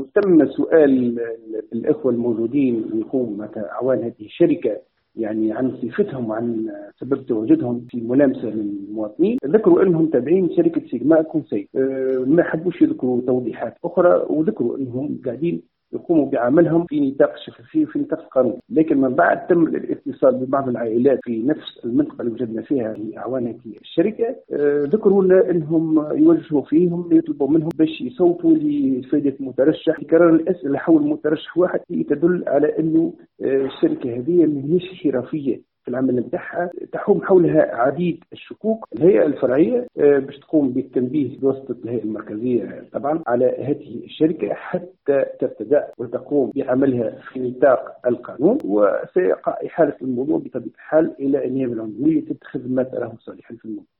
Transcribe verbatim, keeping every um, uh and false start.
تم سؤال الإخوة الموجودين يقوم أعوان هذه الشركة يعني عن صفتهم وعن سبب تواجدهم في ملامسة للمواطنين. ذكروا أنهم تابعين شركة سيجما كونسي، أه ما حبوش يذكروا توضيحات أخرى، وذكروا أنهم قاعدين يقوموا بعملهم في نطاق الشفافية وفي نطاق القانون. لكن من بعد تم الاتصال ببعض العائلات في نفس المنطقة اللي وجدنا فيها في أعوان هذه الشركة، أه ذكروا لنا أنهم يوجهوا فيهم يطلبوا منهم باش يصوتوا لفائدة مترشح. تكرار الأسئلة حول مترشح واحد تدل على أنه أه الشركة هذه ماهيش حرفية في العمل نتاعها، تحوم حولها عديد الشكوك. الهيئة الفرعية باش تقوم بالتنبيه بواسطة الهيئة المركزية طبعا على هذه الشركة حتى تبتدأ وتقوم بعملها في نطاق القانون، وسيقع إحالة الموضوع بطبيعة الحال إلى النيابة العمومية تتخذ ما تراه صالحا في الموضوع.